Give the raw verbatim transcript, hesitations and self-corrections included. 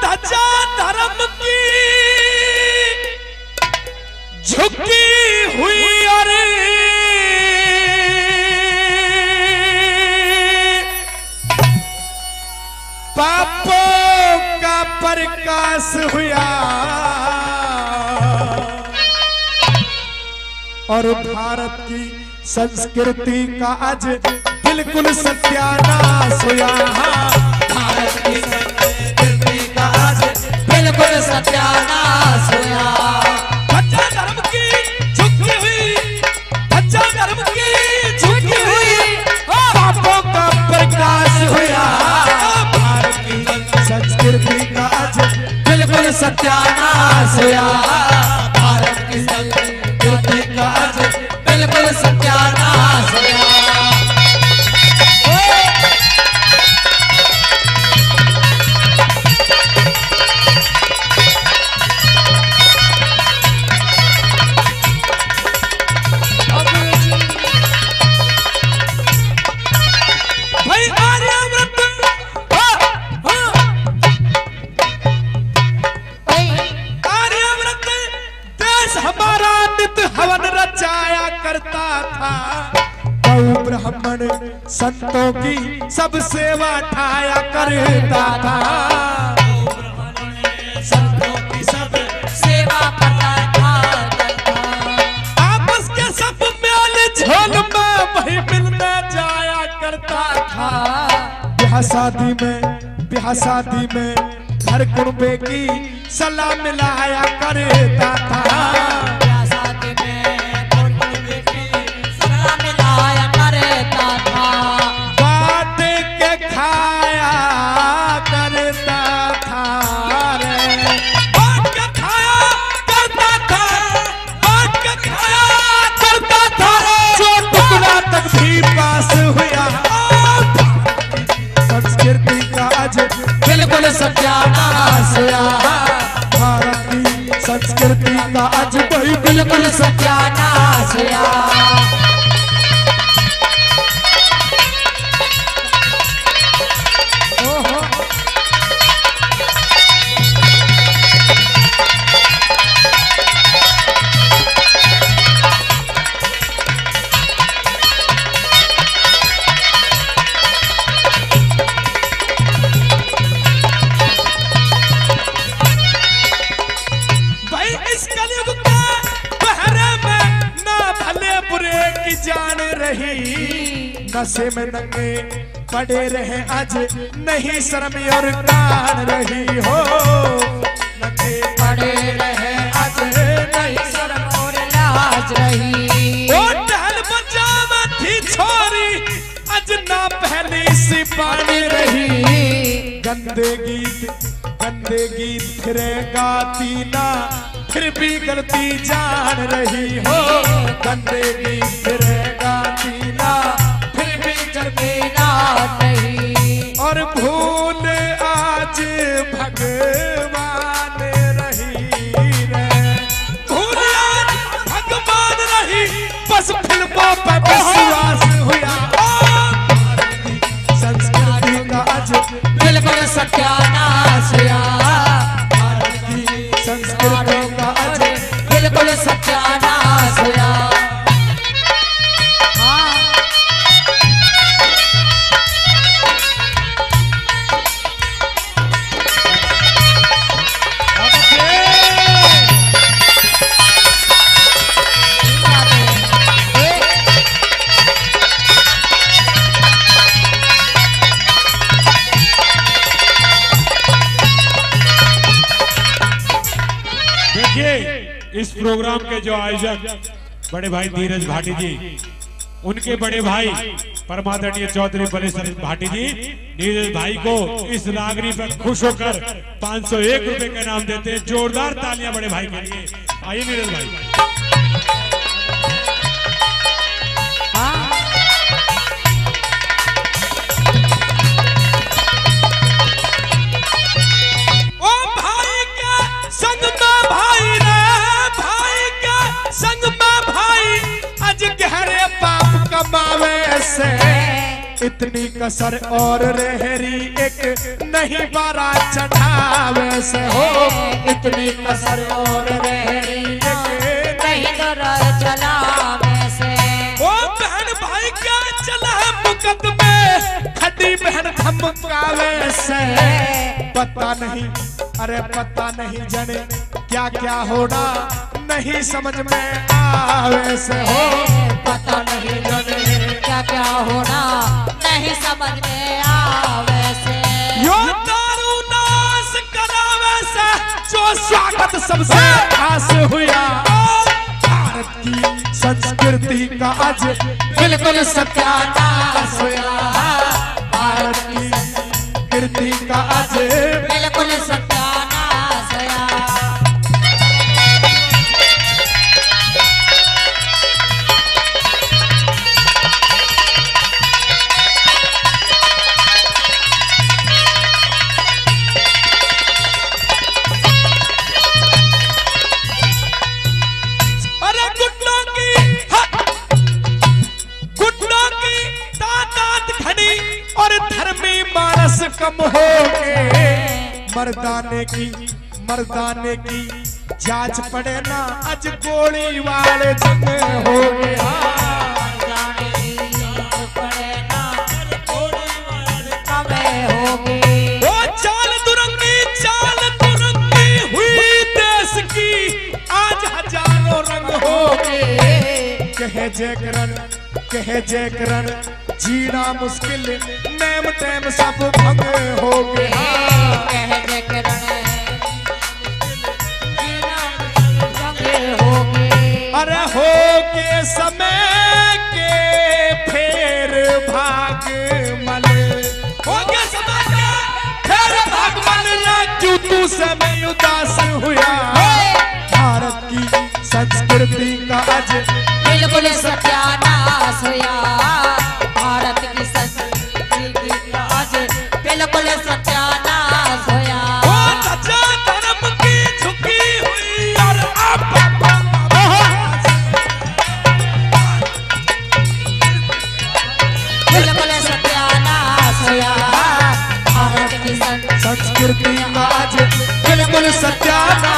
धजा धर्म की झुकी हुई अरे पापों का प्रकाश हुआ और भारत की संस्कृति का आज बिल्कुल सत्यानाश हुआ। भारत की संस्कृति का आज बिल्कुल सत्यानाश हुआ। धजा धर्म की झुकी हुई धजा धर्म की झुकी हुई पापों का प्रकाश हुआ। भारत की संस्कृति का आज बिल्कुल सत्यानाश हुआ। भारत की संस्कृति का आज बिल्कुल सत्यानाश हुआ। भाई आर्यावर्त आर्यावर्त देश हमारा नित्य हवन रचाया करता था। गौ ब्राह्मण संतों की सब सेवा ठाया करता था। संतों की सब सेवा करता था। आपस के सब मेल झोल में वही मिलने जाया करता था। ब्याह शादी में ब्याह शादी में घर कुर्बे की सलाह मिलाया करता था। ब्याह शादी में कुर्बे की सलाह मिलाया करता था। बांट के खाया करता था रे बांट के खाया करता था बांट के खाया करता था। जो टुकड़ा तक भी पास हुआ संस्कृति का आज बिल्कुल सत्यानाश हुआ। भारत की संस्कृति का आज कोई बिल्कुल सत्यानाश हुआ। भाई इस कलयुग के पहरे में ना भले बुरे की जान रही। नशे में नंगे पड़े रहे आज नहीं शर्म और कान रही हो। नंगे पड़े रहे आज नहीं शर्म और लाज रही। ओ टहल बजावा थी छोरी आज ना पहली सी पानी रही। गंदे गीत गंदे गीत फिरे गाती ना फिर भी गलती जान रही हो। गंदे गीत फिरे गाती ना फिर भी गलती ना नहीं और भूल आज भगवान रही रे भूल आज भगवान रही बस फिल्मों पर विश्वास हुआ। संस्कृति का आज बिल्कुल सत्यानाश हुआ। भारत की संस्कृति का आज बिल्कुल सत्यानाश हुआ। इस प्रोग्राम के जो आयोजक बड़े भाई नीरज भाटी जी, उनके बड़े भाई परमादरणीय चौधरी बलेश्वर भाटी जी नीरज भाई को इस रागनी पर खुश होकर पाँच सौ एक रुपए का इनाम देते हैं। जोरदार तालियां बड़े भाई के लिए। आइए नीरज भाई। से इतनी कसर और रहरी एक नहीं बारा चढ़ावे से हो इतनी कसर और रह रही नहीं तो रह चला में से। ओ बहन भाई क्या चला है मुकदमे खड़ी बहन धमकावे से पता नहीं अरे पता नहीं जाने क्या क्या होना नहीं समझ में आवे से हो पता नहीं जाने क्या क्या होना नहीं समझ में आवे से। यो दारू नाश करावे से जो स्वागत सबसे खास हुआ भारत की संस्कृति का आज बिल्कुल सत्यानाश हुआ भारत की संस्कृति का आज बिल्कुल सत्यानाश हुआ। अरे गुड्डों की गुड्डों की तादाद घनी और धर्मी मानस कम हो गए मर्दाने की मर्दाने की जांच पड़े ना आज गोली वाले जंग हो गया वो चाल दुरंगी चाल दुरंगी हुई देश की आज हजारों रंग हो गए कहे जय करण कहे जय करण जीना मुश्किल नेम टेम सब भंग हो गया कह जय करण हो गए। अरे हो के समय के फेर भाग मल हो के समय के फेर भाग मल ना क्यों तू समय उदास हुआ भारत की संस्कृति का आज बिल्कुल सत्यानाश हुआ भारत की संस्कृति का आज बिल्कुल सत्यानाश हुआ। वो धजा धर्म की झुकी हुई और अब बिल्कुल सत्यानाश हुआ भारत की संस्कृति संस्कृति का आज बिल्कुल सत्यानाश